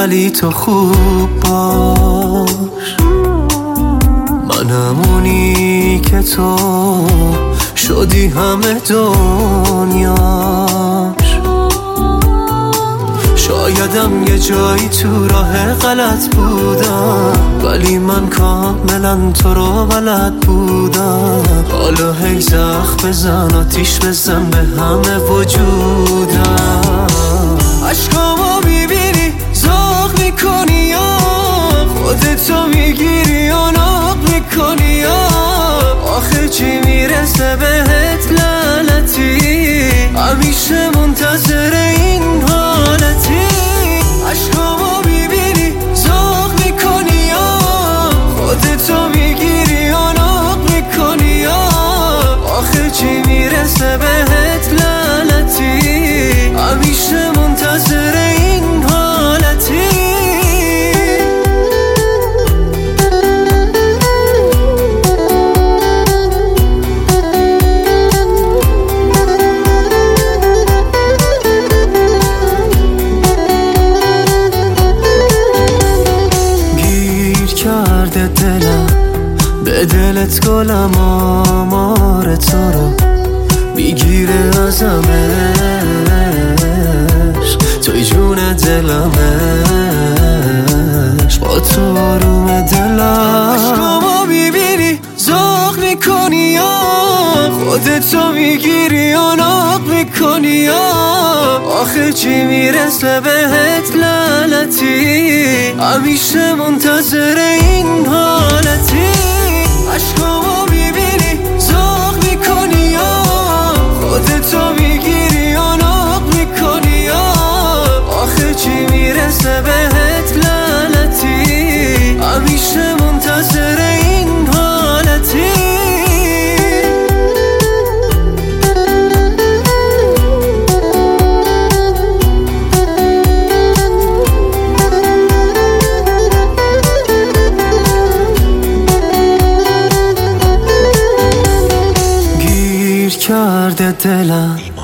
ولی تو خوب باش. منمونی که تو شدی همه دنیاش. شایدم یه جایی تو راه غلط بودم، ولی من کاملا تو رو بلد بودم. حالا هی زخم بزن، آتیش بزن به همه وجودم. عشقامو میبینی زاغ میکنی یا خودتو میگیری یا ناق میکنی یا آخه چی میرسه بهت لعنتی؟ همیشه منتظر این حالتی. عشقامو میبینی زاغ میکنی یا خودتو میگیری یا ناق میکنی یا آخه چی میرسه بهت لعنتی؟ همیشه منتظر این حالتی. کرده دلم به دلت گلم، آمار تو رو میگیره ازم عشق. توی جون دلمش با تو آروم دلم. عشقامو میبینی زاغ میکنی یا خودتو میگیری یا ناق میکنی یا آخه چی میرسه بهت لعنتی؟ همیشه منتظر این حالتی. عشقامو میبینی زاغ میکنی یا خودتو میگیری یا ناق میکنی یا آخه چی میرسه بهت لعنتی؟ همیشه منتظر این حالتی. کرده دلم